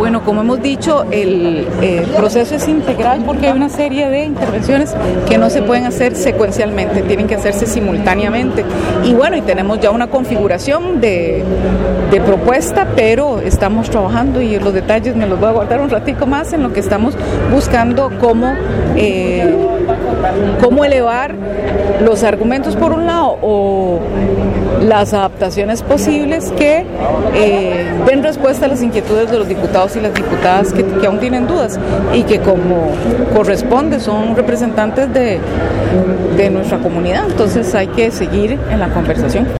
Bueno, como hemos dicho, el proceso es integral porque hay una serie de intervenciones que no se pueden hacer secuencialmente, tienen que hacerse simultáneamente. Y bueno, y tenemos ya una configuración de propuesta, pero estamos trabajando y los detalles me los voy a guardar un ratico más en lo que estamos buscando cómo elevar los argumentos por un lado o las adaptaciones posibles que den respuesta a las inquietudes de los diputados y las diputadas que aún tienen dudas y que como corresponde son representantes de nuestra comunidad. Entonces hay que seguir en la conversación.